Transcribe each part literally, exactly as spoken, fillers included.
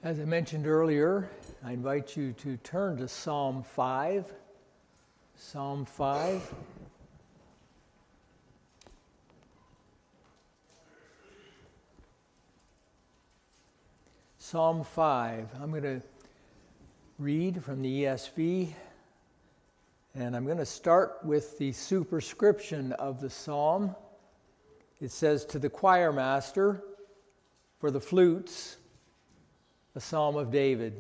As I mentioned earlier, I invite you to turn to Psalm five. Psalm five. Psalm five. I'm going to read from the E S V, and I'm going to start with the superscription of the psalm. It says, "To the choir master, for the flutes, a psalm of David.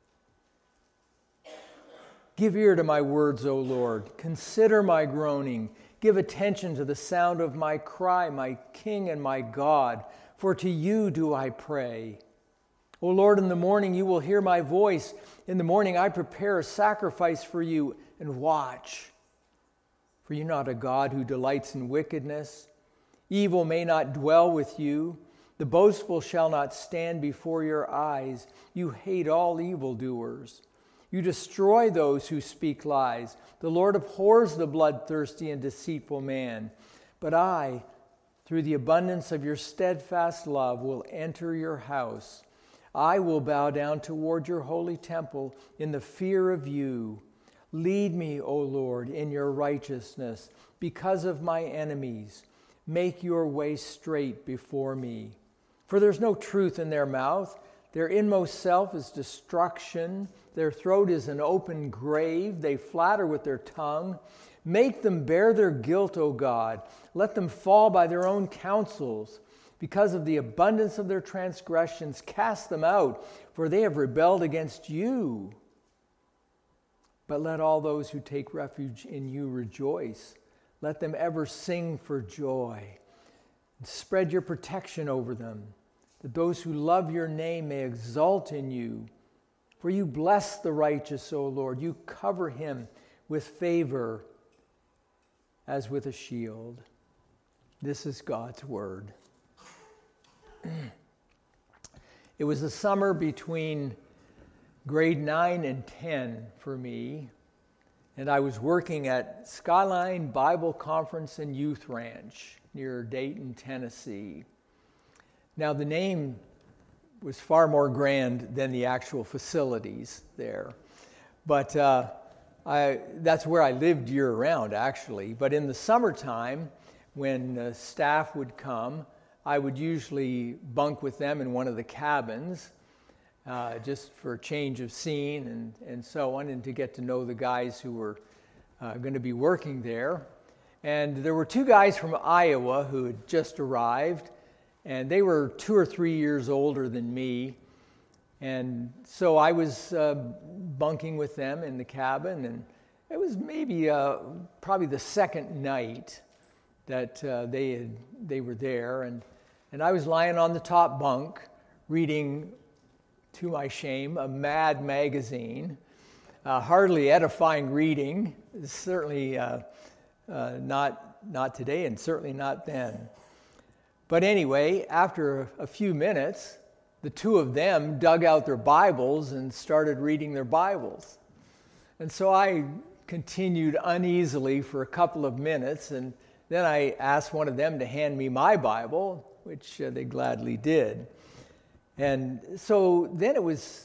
Give ear to my words, O Lord. Consider my groaning. Give attention to the sound of my cry, my King and my God, for to you do I pray. O Lord, in the morning you will hear my voice. In the morning I prepare a sacrifice for you and watch. For you're not a God who delights in wickedness. Evil may not dwell with you. The boastful shall not stand before your eyes. You hate all evildoers. You destroy those who speak lies. The Lord abhors the bloodthirsty and deceitful man. But I, through the abundance of your steadfast love, will enter your house. I will bow down toward your holy temple in the fear of you. Lead me, O Lord, in your righteousness because of my enemies. Make your way straight before me. For there's no truth in their mouth. Their inmost self is destruction. Their throat is an open grave. They flatter with their tongue. Make them bear their guilt, O God. Let them fall by their own counsels. Because of the abundance of their transgressions, cast them out, for they have rebelled against you. But let all those who take refuge in you rejoice. Let them ever sing for joy. And spread your protection over them, that those who love your name may exult in you. For you bless the righteous, O Lord. You cover him with favor as with a shield. This is God's word. It was the summer between grade nine and ten for me, and I was working at Skyline Bible Conference and Youth Ranch near Dayton, Tennessee. Now, the name was far more grand than the actual facilities there. But uh, I, that's where I lived year-round, actually. But in the summertime, when uh, staff would come, I would usually bunk with them in one of the cabins, uh, just for a change of scene and, and so on, and to get to know the guys who were uh, going to be working there. And there were two guys from Iowa who had just arrived, and they were two or three years older than me. And so I was uh, bunking with them in the cabin, and it was maybe uh, probably the second night that uh, they had, they were there. And, and I was lying on the top bunk reading, to my shame, a Mad magazine. Uh, hardly edifying reading, certainly uh, uh, not, not today and certainly not then. But anyway, after a few minutes, the two of them dug out their Bibles and started reading their Bibles. And so I continued uneasily for a couple of minutes, and then I asked one of them to hand me my Bible, which uh, they gladly did. And so then it was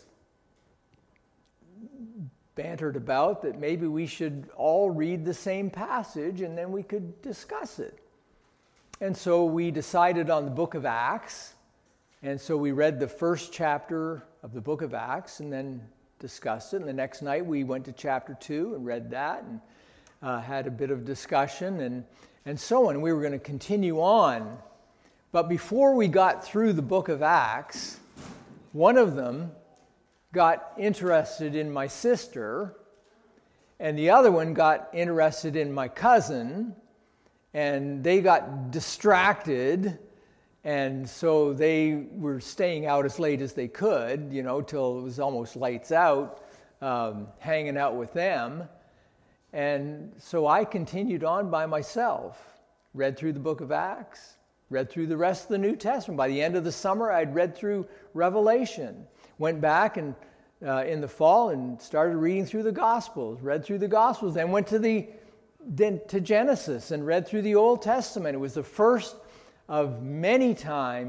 bantered about that maybe we should all read the same passage and then we could discuss it. And so we decided on the book of Acts, and so we read the first chapter of the book of Acts and then discussed it. And the next night we went to chapter two and read that and uh, had a bit of discussion and, and so on. We were going to continue on. But before we got through the book of Acts, one of them got interested in my sister, and the other one got interested in my cousin, and they got distracted, and so they were staying out as late as they could, you know, till it was almost lights out, um, hanging out with them. And so I continued on by myself, read through the book of Acts, read through the rest of the New Testament. By the end of the summer, I'd read through Revelation, went back and uh, in the fall and started reading through the Gospels, read through the Gospels, then went to the then to Genesis and read through the Old Testament. It was the first of many times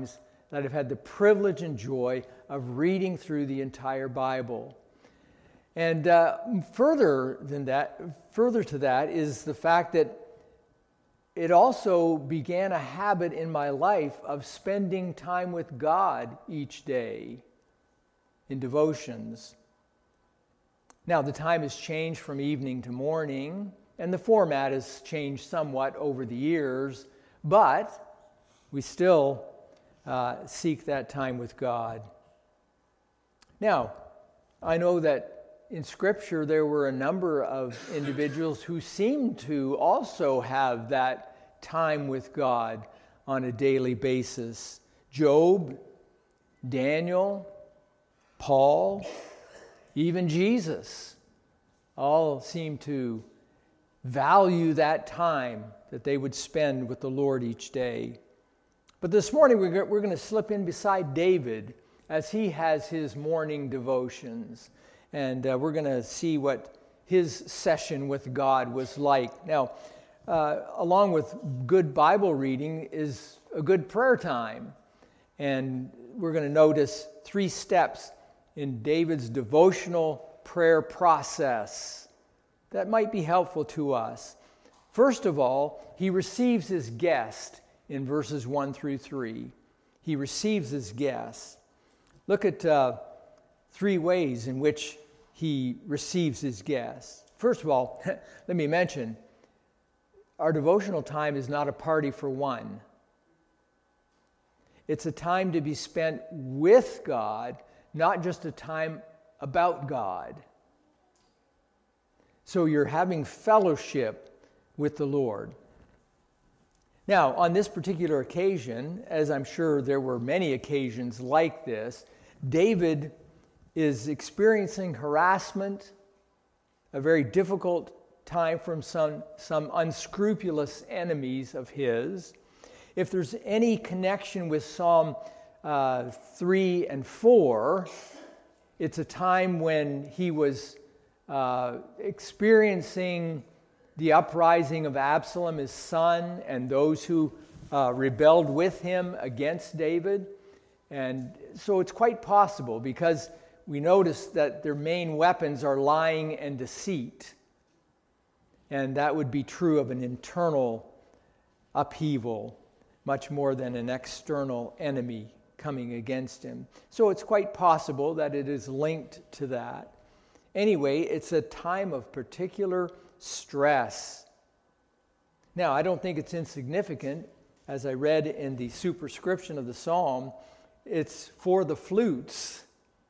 that I've had the privilege and joy of reading through the entire Bible. And uh, further than that, further to that is the fact that it also began a habit in my life of spending time with God each day in devotions. Now, the time has changed from evening to morning, and the format has changed somewhat over the years, but we still uh, seek that time with God. Now, I know that in Scripture there were a number of individuals who seemed to also have that time with God on a daily basis. Job, Daniel, Paul, even Jesus, all seem to value that time that they would spend with the Lord each day. But this morning we're going to slip in beside David as he has his morning devotions. And uh, we're going to see what his session with God was like. Now, uh, along with good Bible reading is a good prayer time. And we're going to notice three steps in David's devotional prayer process that might be helpful to us. First of all, he receives his guest in verses one through three. He receives his guest. Look at uh, three ways in which he receives his guests. First of all, let me mention, our devotional time is not a party for one. It's a time to be spent with God, not just a time about God. So you're having fellowship with the Lord. Now, on this particular occasion, as I'm sure there were many occasions like this, David is experiencing harassment, a very difficult time from some, some unscrupulous enemies of his. If there's any connection with Psalm uh, three and four, it's a time when he was uh, experiencing the uprising of Absalom, his son, and those who uh, rebelled with him against David. And so it's quite possible, because we notice that their main weapons are lying and deceit. And that would be true of an internal upheaval, much more than an external enemy coming against him. So it's quite possible that it is linked to that. Anyway, it's a time of particular stress. Now, I don't think it's insignificant. As I read in the superscription of the psalm, it's for the flutes.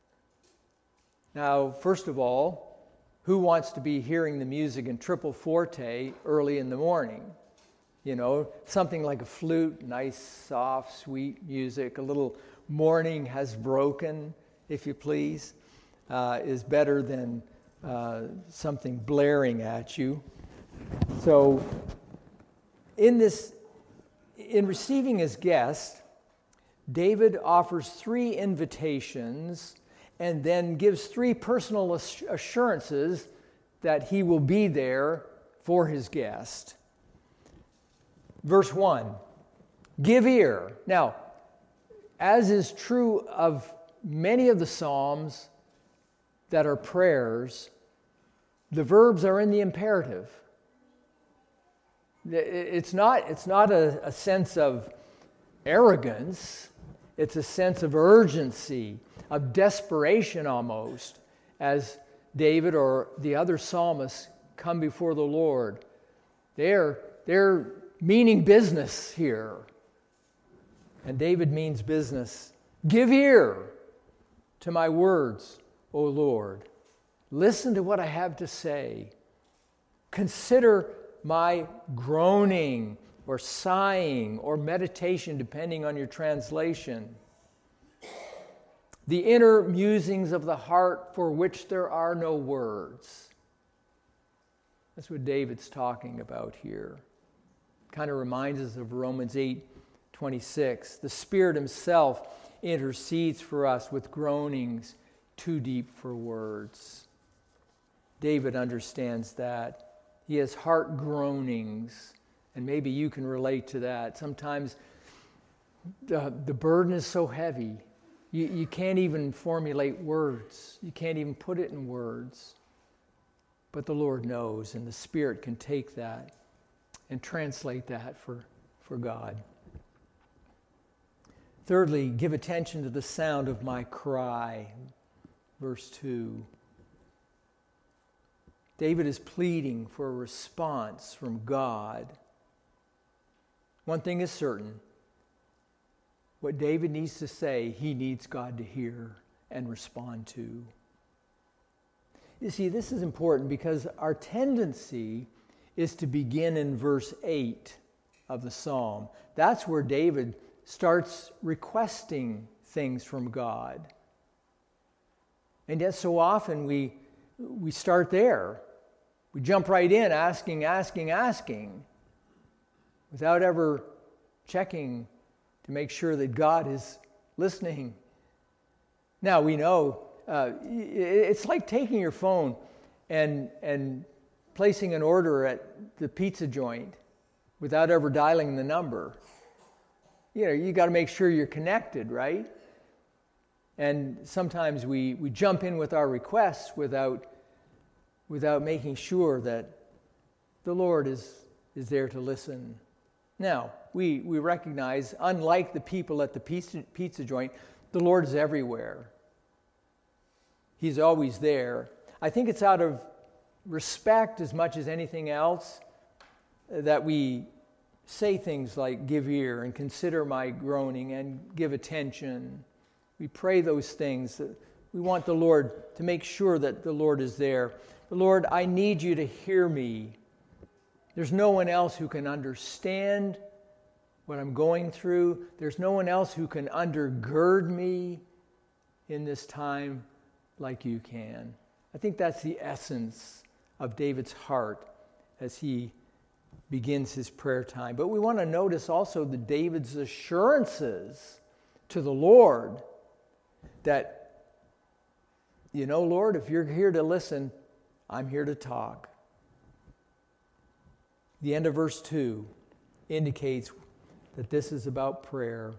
Now, first of all, who wants to be hearing the music in triple forte early in the morning? You know, something like a flute, nice, soft, sweet music, a little morning has broken, if you please, uh, is better than uh, something blaring at you. So, in this, in receiving his guest, David offers three invitations and then gives three personal assurances that he will be there for his guest. Verse one, give ear. Now, as is true of many of the Psalms that are prayers, the verbs are in the imperative. It's not, it's not a, a sense of arrogance. It's a sense of urgency, of desperation almost, as David or the other psalmists come before the Lord. They're, they're meaning business here. And David means business. Give ear to my words, O Lord. Listen to what I have to say. Consider my groaning or sighing or meditation, depending on your translation. The inner musings of the heart for which there are no words. That's what David's talking about here. Kind of reminds us of Romans eight twenty-six. The Spirit himself intercedes for us with groanings too deep for words. David understands that. He has heart groanings, and maybe you can relate to that. Sometimes the, the burden is so heavy. You, you can't even formulate words. You can't even put it in words. But the Lord knows, and the Spirit can take that and translate that for, for God. Thirdly, give attention to the sound of my cry. Verse two. David is pleading for a response from God. One thing is certain. What David needs to say, he needs God to hear and respond to. You see, this is important because our tendency is to begin in verse eight of the psalm. That's where David starts requesting things from God. And yet so often we, we start there. We jump right in asking, asking, asking, without ever checking to make sure that God is listening. Now we know uh, it's like taking your phone and and placing an order at the pizza joint without ever dialing the number. You know, you got to make sure you're connected, right? And sometimes we, we jump in with our requests without without making sure that the Lord is is there to listen. Now, we, we recognize, unlike the people at the pizza, pizza joint, the Lord is everywhere. He's always there. I think it's out of respect as much as anything else that we say things like give ear and consider my groaning and give attention. We pray those things. We want the Lord to make sure that the Lord is there. Lord, I need you to hear me. There's no one else who can understand what I'm going through. There's no one else who can undergird me in this time like you can. I think that's the essence of David's heart as he begins his prayer time. But we want to notice also the David's assurances to the Lord that, you know, Lord, if you're here to listen, I'm here to talk. The end of verse two indicates that this is about prayer.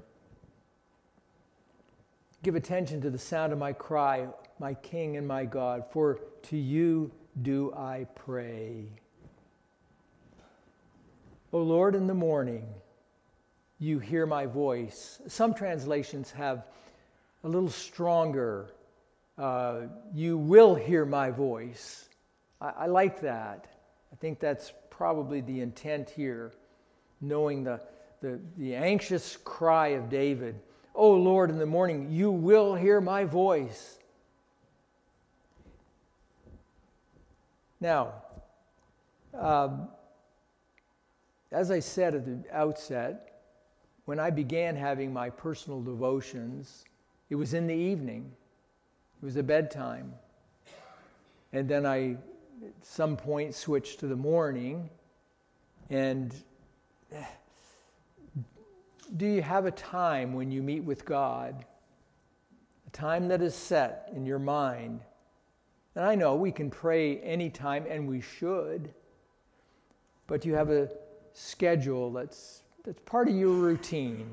Give attention to the sound of my cry, my King and my God, for to you do I pray. O Lord, in the morning, you hear my voice. Some translations have a little stronger, uh, you will hear my voice. I, I like that. I think that's probably the intent here, knowing the, the, the anxious cry of David. Oh Lord, in the morning, you will hear my voice. Now, um, as I said at the outset, when I began having my personal devotions, it was in the evening. It was a bedtime. And then I, at some point, switched to the morning. And do you have a time when you meet with God? A time that is set in your mind? And I know we can pray anytime, and we should. But you have a schedule that's that's part of your routine.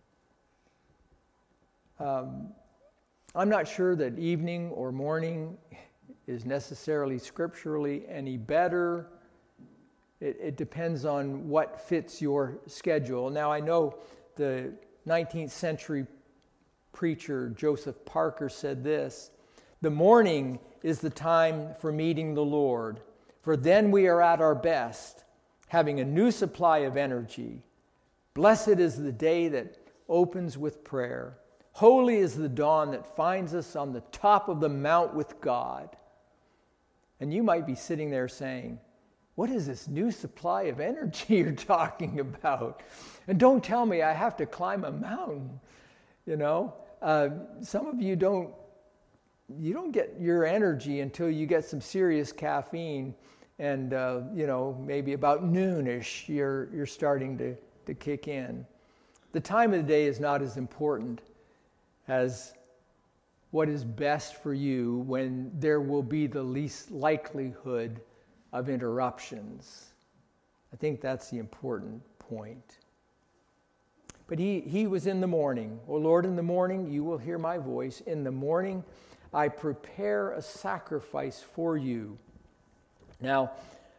Um, I'm not sure that evening or morning is necessarily scripturally any better. It, it depends on what fits your schedule. Now, I know the nineteenth century preacher Joseph Parker said this: the morning is the time for meeting the Lord, for then we are at our best, having a new supply of energy. Blessed is the day that opens with prayer. Holy is the dawn that finds us on the top of the mount with God. And you might be sitting there saying, what is this new supply of energy you're talking about? And don't tell me I have to climb a mountain. You know, uh, some of you don't, you don't get your energy until you get some serious caffeine. And, uh, you know, maybe about noonish, you're, you're starting to, to kick in. The time of the day is not as important as what is best for you when there will be the least likelihood of interruptions. I think that's the important point. But he, he was in the morning. O Lord, in the morning you will hear my voice. In the morning I prepare a sacrifice for you. Now,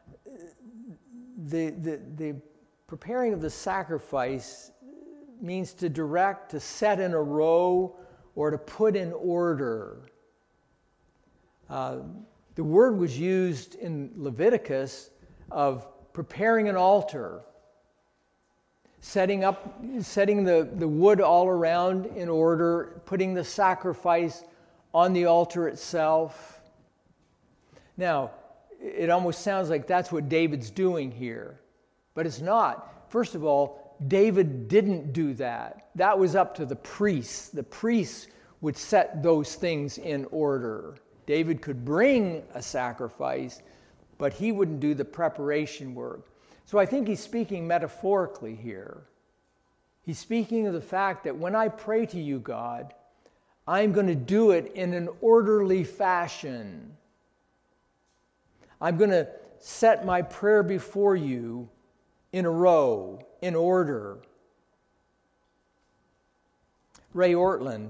the, the, the preparing of the sacrifice means to direct, to set in a row, or to put in order. Uh, the word was used in Leviticus of preparing an altar, setting up, setting the, the wood all around in order, putting the sacrifice on the altar itself. Now, it almost sounds like that's what David's doing here, but it's not. First of all, David didn't do that. That was up to the priests. The priests would set those things in order. David could bring a sacrifice, but he wouldn't do the preparation work. So I think he's speaking metaphorically here. He's speaking of the fact that when I pray to you, God, I'm going to do it in an orderly fashion. I'm going to set my prayer before you in a row, in order. Ray Ortland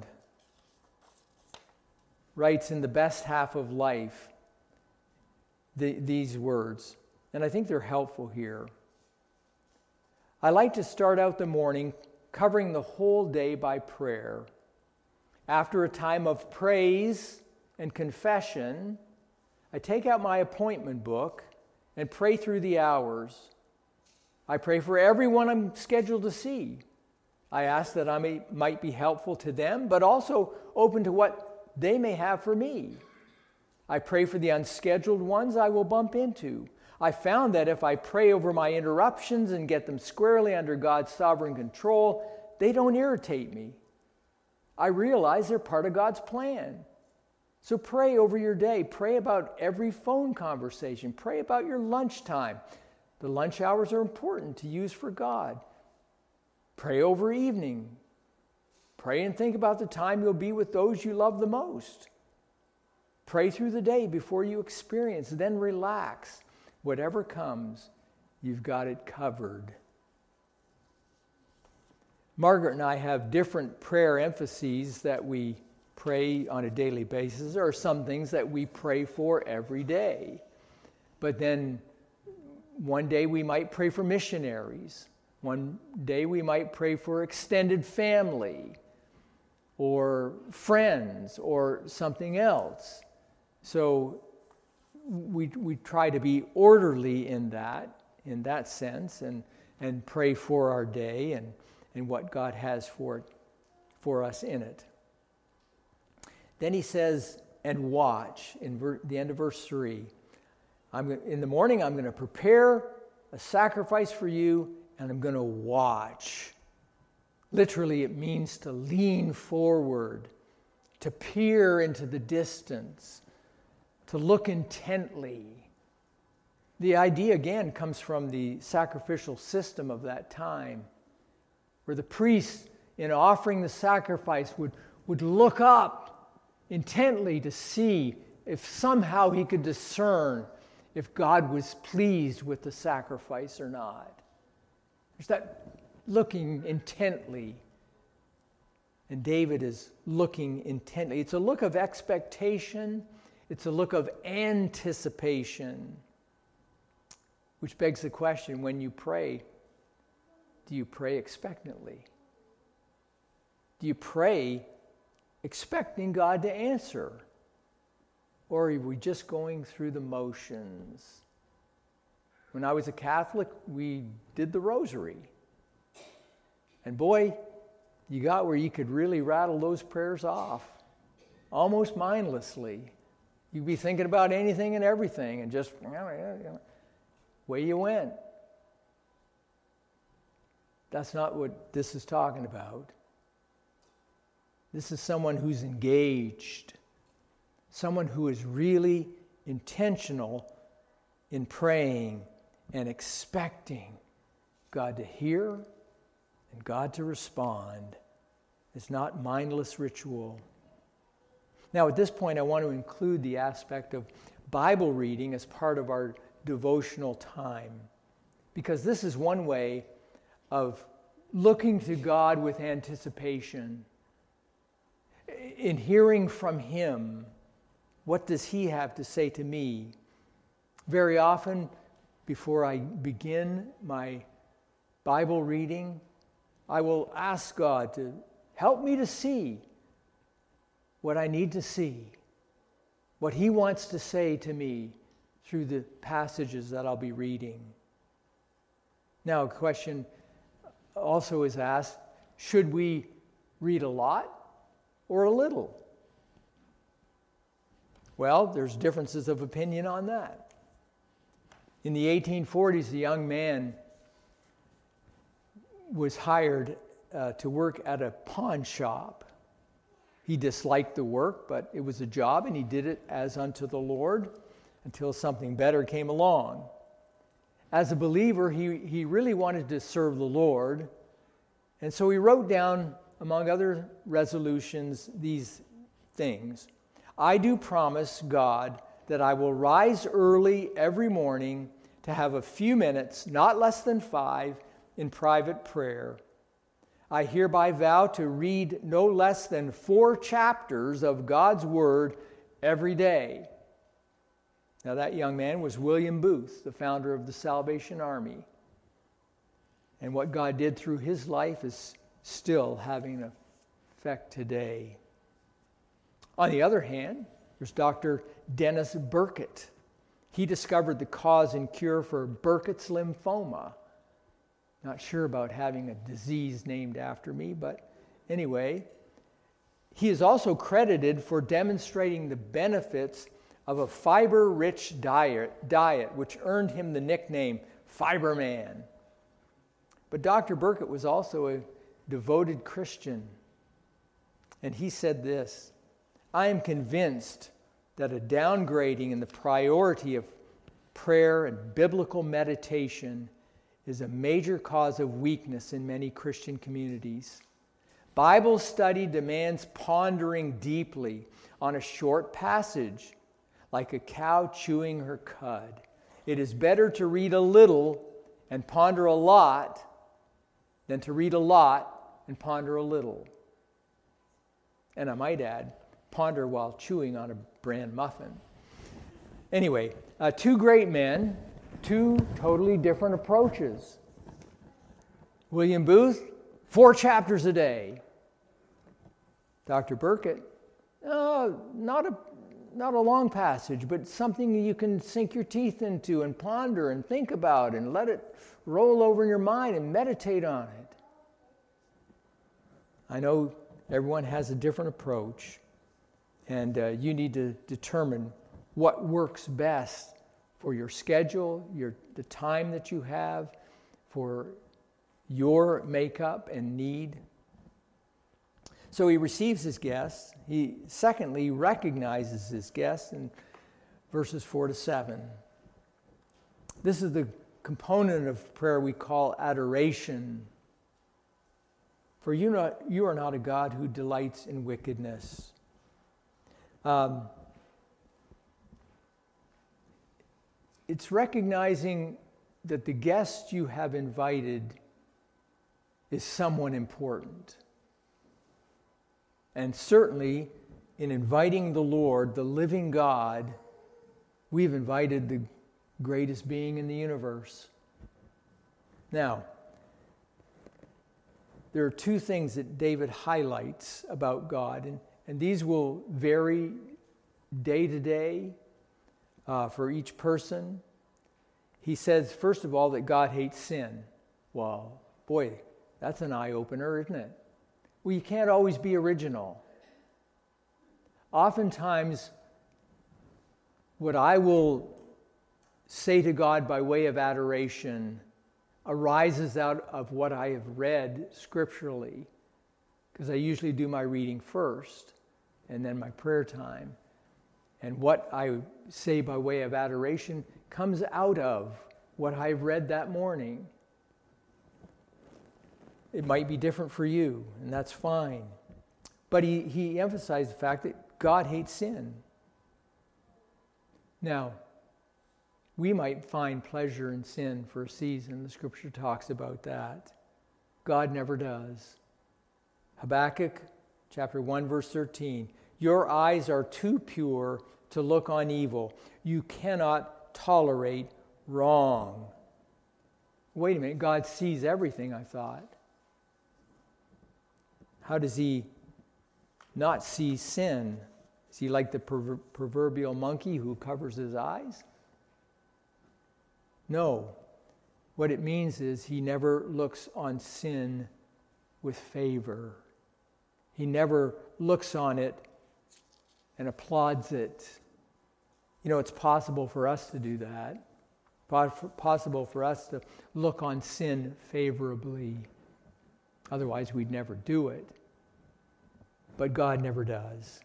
writes in The Best Half of Life the, these words, and I think they're helpful here. I like to start out the morning covering the whole day by prayer. After a time of praise and confession, I take out my appointment book and pray through the hours. I pray for everyone I'm scheduled to see. I ask that I may, might be helpful to them, but also open to what they may have for me. I pray for the unscheduled ones I will bump into. I found that if I pray over my interruptions and get them squarely under God's sovereign control, they don't irritate me. I realize they're part of God's plan. So pray over your day. Pray about every phone conversation. Pray about your lunchtime. The lunch hours are important to use for God. Pray over evening. Pray and think about the time you'll be with those you love the most. Pray through the day before you experience, then relax. Whatever comes, you've got it covered. Margaret and I have different prayer emphases that we pray on a daily basis. There are some things that we pray for every day. But then one day we might pray for missionaries. One day we might pray for extended family or friends or something else. So we we try to be orderly in that, in that sense, and, and pray for our day and, and what God has for it, for us in it. Then he says, and watch, in ver- the end of verse three. I'm in the morning, I'm going to prepare a sacrifice for you, and I'm going to watch. Literally, it means to lean forward, to peer into the distance, to look intently. The idea, again, comes from the sacrificial system of that time, where the priest, in offering the sacrifice, would, would look up intently to see if somehow he could discern if God was pleased with the sacrifice or not. There's that looking intently. And David is looking intently. It's a look of expectation. It's a look of anticipation. Which begs the question, when you pray, do you pray expectantly? Do you pray expecting God to answer? Or are we just going through the motions? When I was a Catholic, we did the rosary. And boy, you got where you could really rattle those prayers off, almost mindlessly. You'd be thinking about anything and everything, and just, away you went. That's not what this is talking about. This is someone who's engaged, someone who is really intentional in praying and expecting God to hear and God to respond. It's not mindless ritual. Now, at this point, I want to include the aspect of Bible reading as part of our devotional time, because this is one way of looking to God with anticipation, in hearing from Him, what does He have to say to me? Very often, before I begin my Bible reading, I will ask God to help me to see what I need to see, what He wants to say to me through the passages that I'll be reading. Now, a question also is asked, should we read a lot or a little? Well, there's differences of opinion on that. In the eighteen forties, a young man was hired uh, to work at a pawn shop. He disliked the work, but it was a job, and he did it as unto the Lord until something better came along. As a believer, he, he really wanted to serve the Lord, and so he wrote down, among other resolutions, these things. I do promise God that I will rise early every morning to have a few minutes, not less than five, in private prayer. I hereby vow to read no less than four chapters of God's Word every day. Now, that young man was William Booth, the founder of the Salvation Army. And what God did through his life is still having an effect today. On the other hand, there's Doctor Dennis Burkitt. He discovered the cause and cure for Burkitt's lymphoma. Not sure about having a disease named after me, but anyway. He is also credited for demonstrating the benefits of a fiber-rich diet, diet, which earned him the nickname Fiber Man. But Doctor Burkitt was also a devoted Christian. And he said this, I am convinced that a downgrading in the priority of prayer and biblical meditation is a major cause of weakness in many Christian communities. Bible study demands pondering deeply on a short passage, like a cow chewing her cud. It is better to read a little and ponder a lot than to read a lot and ponder a little. And I might add, ponder while chewing on a bran muffin. Anyway, uh, two great men, two totally different approaches. William Booth, four chapters a day. Doctor Burkitt, uh, not a not a long passage, but something you can sink your teeth into and ponder and think about and let it roll over in your mind and meditate on it. I know everyone has a different approach, and uh, you need to determine what works best for your schedule, your the time that you have, for your makeup and need. So he receives his guests. He, secondly, recognizes his guests in verses four to seven. This is the component of prayer we call adoration. For you, not, you are not a God who delights in wickedness. Um, it's recognizing that the guest you have invited is someone important. And certainly, in inviting the Lord, the living God, we've invited the greatest being in the universe. Now, there are two things that David highlights about God, and, and these will vary day to day uh, for each person. He says, first of all, that God hates sin. Well, boy, that's an eye-opener, isn't it? Well, you can't always be original. Oftentimes, what I will say to God by way of adoration arises out of what I have read scripturally, because I usually do my reading first and then my prayer time. And what I say by way of adoration comes out of what I've read that morning. It might be different for you, and that's fine. But he, he emphasized the fact that God hates sin. Now, we might find pleasure in sin for a season. The scripture talks about that. God never does. Habakkuk chapter one, verse thirteen. Your eyes are too pure to look on evil. You cannot tolerate wrong. Wait a minute, God sees everything, I thought. How does he not see sin? Is he like the perver- proverbial monkey who covers his eyes? No. What it means is he never looks on sin with favor. He never looks on it and applauds it. You know, it's possible for us to do that. Possible for us to look on sin favorably. Otherwise, we'd never do it. But God never does.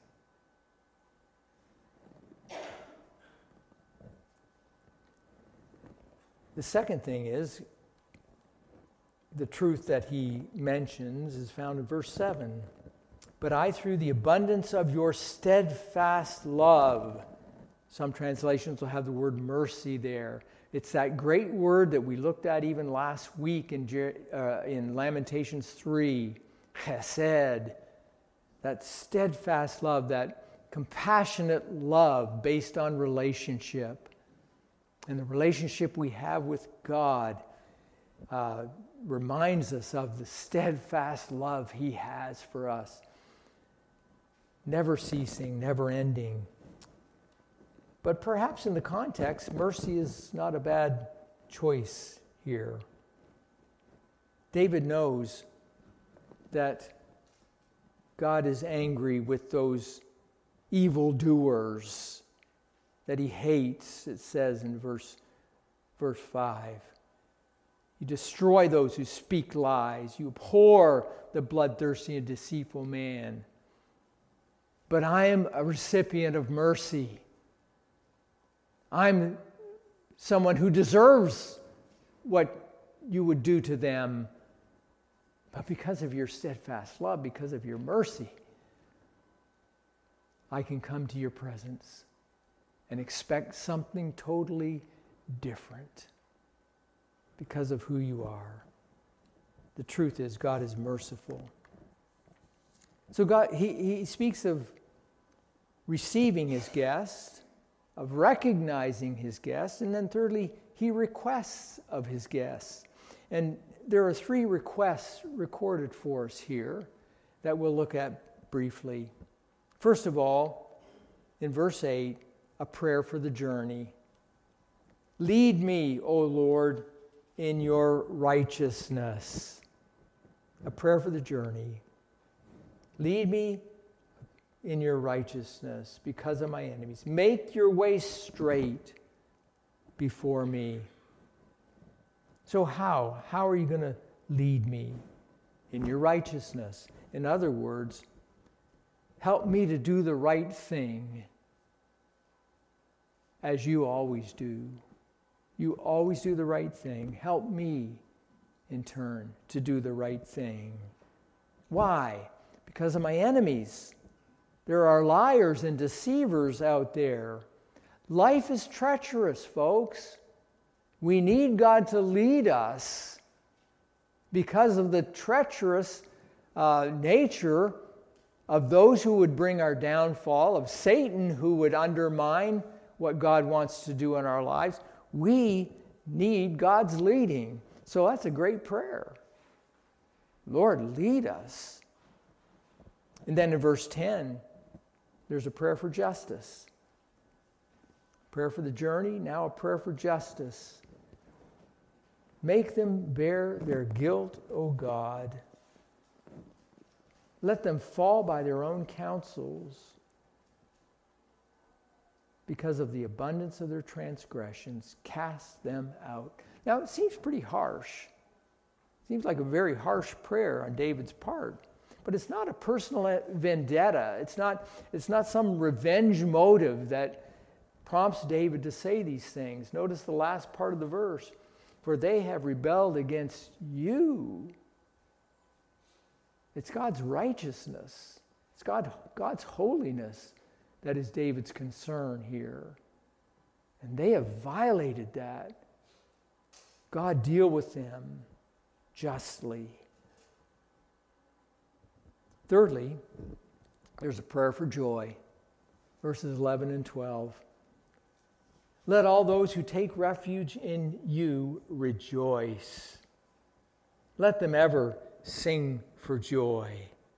The second thing is, the truth that he mentions is found in verse seven. But I, through the abundance of your steadfast love, some translations will have the word mercy there. It's that great word that we looked at even last week in, uh, in Lamentations three, chesed, that steadfast love, that compassionate love based on relationship. And the relationship we have with God uh, reminds us of the steadfast love he has for us. Never ceasing, never ending. But perhaps in the context, mercy is not a bad choice here. David knows that God is angry with those evildoers that he hates, it says in verse, verse five. You destroy those who speak lies. You abhor the bloodthirsty and deceitful man. But I am a recipient of mercy. I'm someone who deserves what you would do to them. But because of your steadfast love, because of your mercy, I can come to your presence and expect something totally different because of who you are. The truth is, God is merciful. So God, he, he speaks of receiving his guest, of recognizing his guest, and then thirdly, he requests of his guests. And there are three requests recorded for us here that we'll look at briefly. First of all, in verse eight, a prayer for the journey. Lead me, O Lord, in your righteousness. A prayer for the journey. Lead me in your righteousness because of my enemies. Make your way straight before me. So how? How are you going to lead me? In your righteousness. In other words, help me to do the right thing as you always do. You always do the right thing. Help me, in turn, to do the right thing. Why? Because of my enemies. There are liars and deceivers out there. Life is treacherous, folks. We need God to lead us because of the treacherous uh, nature of those who would bring our downfall, of Satan who would undermine what God wants to do in our lives. We need God's leading. So that's a great prayer. Lord, lead us. And then in verse ten, there's a prayer for justice. Prayer for the journey, now a prayer for justice. Make them bear their guilt, O God. Let them fall by their own counsels because of the abundance of their transgressions. Cast them out. Now, it seems pretty harsh. It seems like a very harsh prayer on David's part. But it's not a personal vendetta. It's not, it's not some revenge motive that prompts David to say these things. Notice the last part of the verse. For they have rebelled against you. It's God's righteousness. It's God, God's holiness that is David's concern here. And they have violated that. God, deal with them justly. Thirdly, there's a prayer for joy. Verses eleven and twelve. Let all those who take refuge in you rejoice. Let them ever sing for joy.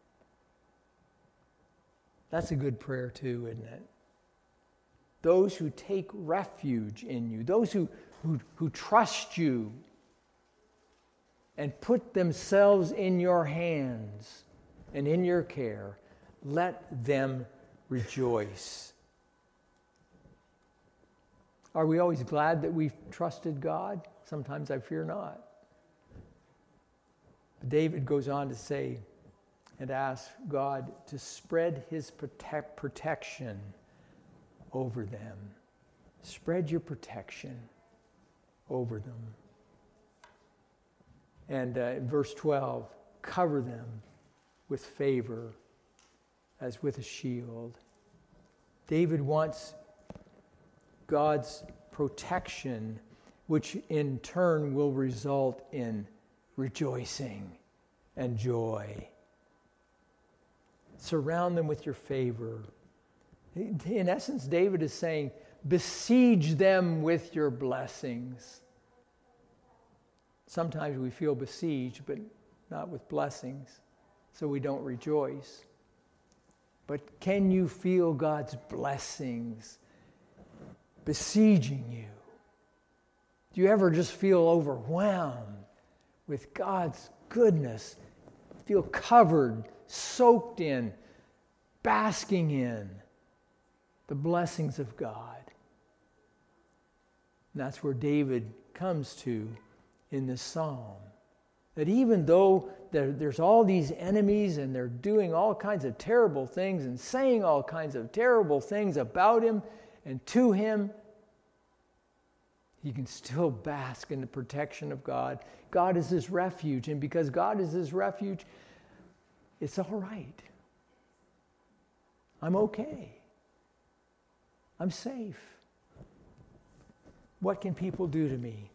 That's a good prayer too, isn't it? Those who take refuge in you, those who, who, who trust you and put themselves in your hands and in your care, let them rejoice. Are we always glad that we've trusted God? Sometimes I fear not. David goes on to say and ask God to spread his protect, protection over them. Spread your protection over them. And uh, in verse twelve, cover them with favor as with a shield. David wants God's protection, which in turn will result in rejoicing and joy. Surround them with your favor. In essence, David is saying, besiege them with your blessings. Sometimes we feel besieged, but not with blessings, so we don't rejoice. But can you feel God's blessings besieging you? Do you ever just feel overwhelmed with God's goodness? Feel covered, soaked in, basking in the blessings of God. And that's where David comes to in this psalm. That even though there, there's all these enemies and they're doing all kinds of terrible things and saying all kinds of terrible things about him and to him, he can still bask in the protection of God. God is his refuge, and because God is his refuge, it's all right. I'm okay. I'm safe. What can people do to me?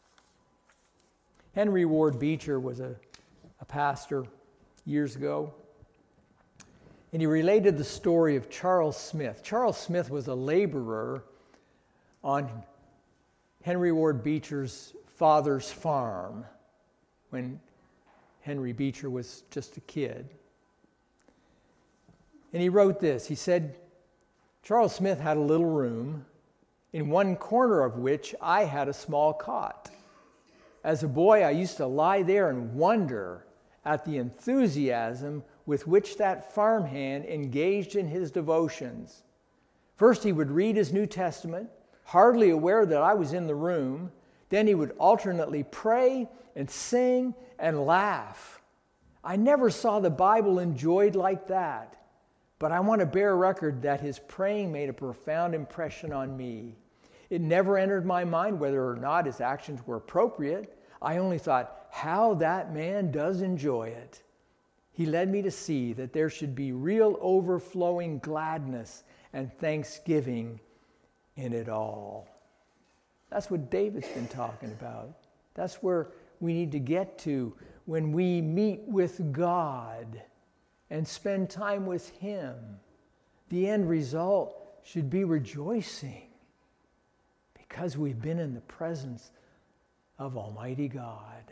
Henry Ward Beecher was a, a pastor years ago, and he related the story of Charles Smith. Charles Smith was a laborer on Henry Ward Beecher's father's farm when Henry Beecher was just a kid. And he wrote this. He said, Charles Smith had a little room, in one corner of which I had a small cot. As a boy, I used to lie there and wonder at the enthusiasm with which that farmhand engaged in his devotions. First, he would read his New Testament, hardly aware that I was in the room. Then he would alternately pray and sing and laugh. I never saw the Bible enjoyed like that, but I want to bear record that his praying made a profound impression on me. It never entered my mind whether or not his actions were appropriate. I only thought, how that man does enjoy it. He led me to see that there should be real overflowing gladness and thanksgiving in it all. That's what David's been talking about. That's where we need to get to when we meet with God and spend time with him. The end result should be rejoicing because we've been in the presence of Almighty God.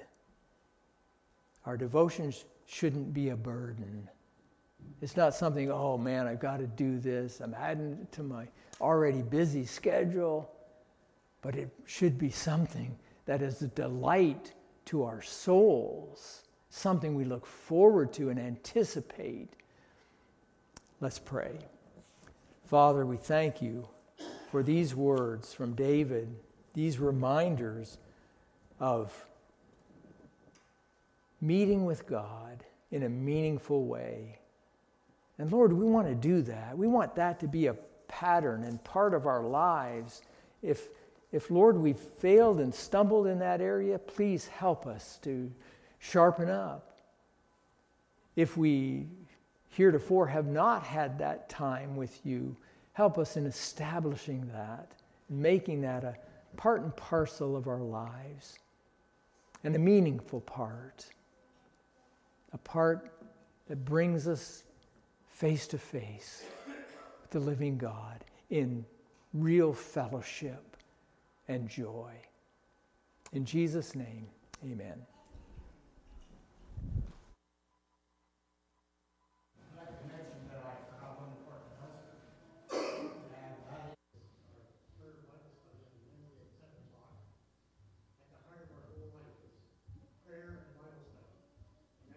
Our devotions shouldn't be a burden. It's not something, oh man, I've got to do this. I'm adding it to my already busy schedule. But it should be something that is a delight to our souls, something we look forward to and anticipate. Let's pray. Father, we thank you for these words from David, these reminders of meeting with God in a meaningful way. And Lord, we want to do that. We want that to be a pattern and part of our lives. If, if Lord, we've failed and stumbled in that area, please help us to sharpen up. If we heretofore have not had that time with you, help us in establishing that, making that a part and parcel of our lives, and a meaningful part, a part that brings us face to face with the living God in real fellowship and joy. In Jesus' name, amen.